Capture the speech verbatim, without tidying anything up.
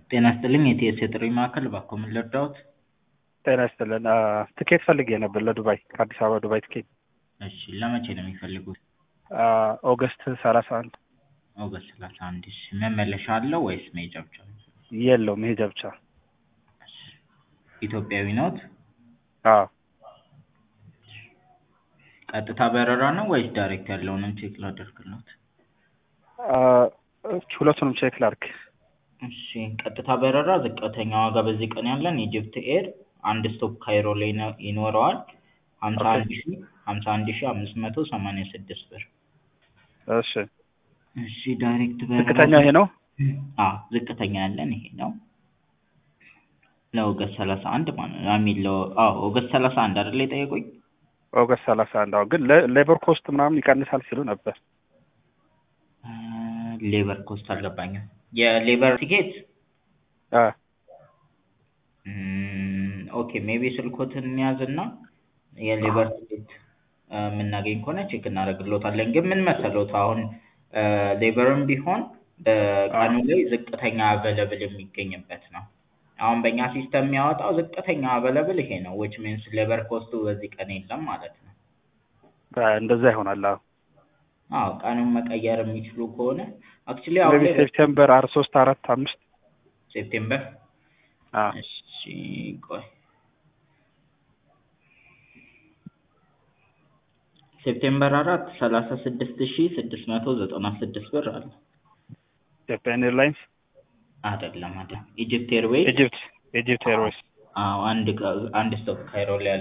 ጤና ይስጥልኝ የቲኤስ የጥሪ ማዕከል እባክዎ ምን ልርዳዎት? ጤና ይስጥልን ትኬት ፈልጌ ነበር ለዱባይ ከአዲስ አበባ ዱባይ ትኬት። እሺ ለመቼ ነው የሚፈልጉት? ኦገስት ሰላሳ አንድ ኦገስት ሰላሳ አንድ እሺ መመለሻ አለው ወይስ መሄጃ ብቻ ነው? የለውም መሄጃ ብቻ። እሺ ኢትዮጵያዊ ነዎት? አዎ። ቀጥታ በረራ ነው ወይስ ዳይሬክት ያለውንም ቼክ ላደርግልዎት? ሁለቱንም ቼክ ላድርግ። እሺ ቀጥታ በረራ ዝቅተኛ ዋጋ በዚህ ቀን ያለን ኢጅፕት ኤር አንድ ስቶፕ ካይሮ ላይ ይኖረዋል ሀምሳ አንድ ሺህ ሀምሳ አንድ ሺህ አምስት መቶ ሰማንያ ስድስት ብር። እሺ እሺ ዳይሬክት በረራ ዝቅተኛ ይሄ ነው? አዎ ዝቅተኛ ያለን ይሄ ነው። ለኦገስት ሰላሳ አንድ ማለት ነው። አሚን ለ አዎ ኦገስት ሰላሳ አንድ አይደል የጠየቁኝ? ኦገስት ሰላሳ አንድ አዎ። ግን ሌበር ኮስት ምናምን ይቀንሳል ሲሉ ነበር። ሌበር ኮስት አልገባኝም። የሌበር ቲኬት አ ኦኬ ሜቢ ስልኮትን እንያዝና የሌበር ቲኬት የምናገኝ ከሆነ ቼክ እናደርግልዎታለን። ግን ምን መሰሎት አሁን ሌበርም ቢሆን በቀኑ ላይ ዝቅተኛ አቬለብል የሚገኝበት ነው። አሁን በእኛ ሲስተም የሚያወጣው ዝቅተኛ አቬለብል ይሄ ነው which means ሌበር ኮስቱ በዚህ ቀን የለም ማለት ነው። እንደዛ ይሆናል። አዎ አዎ ቀኑን መቀየር የሚችሉ ከሆነ actually አሁን ሜቢ ሴፕቴምበር አር ሶስት አራት አምስት ሴፕቴምበር አ እሺ ቆይ ሴፕቴምበር አራት ሰላሳ ስድስት ሺህ ስድስት መቶ ዘጠና ስድስት ብር አለ። ኢትዮጵያን ኤርላይንስ አይደለም አይደለም ኢጅፕት ኤርዌይስ ኢጅፕት ኢጅፕት ኤርዌይስ አዎ አንድ አንድ ስቶፕ ካይሮ ላይ